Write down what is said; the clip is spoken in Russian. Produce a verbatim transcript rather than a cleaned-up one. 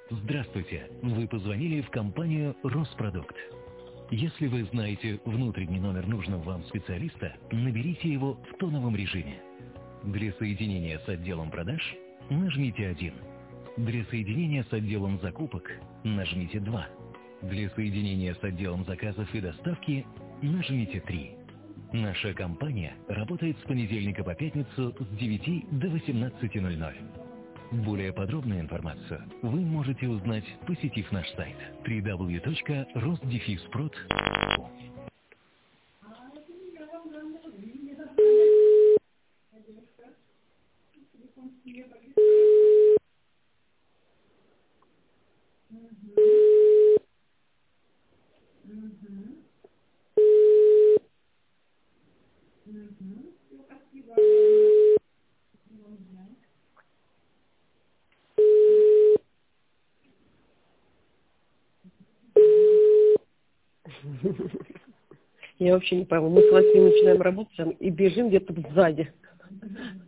Здравствуйте, вы позвонили в компанию «Роспродукт». Если вы знаете внутренний номер нужного вам специалиста, наберите его в тоновом режиме. Для соединения с отделом продаж нажмите один. Для соединения с отделом закупок нажмите два. Для соединения с отделом заказов и доставки нажмите три. Наша компания работает с понедельника по пятницу с девяти до восемнадцати ноль-ноль. Более подробную информацию вы можете узнать, посетив наш сайт дабл ю дабл ю дабл ю точка росдефиспрод точка ру. Я вообще не пойму. Мы с восьми начинаем работать там и бежим где-то сзади.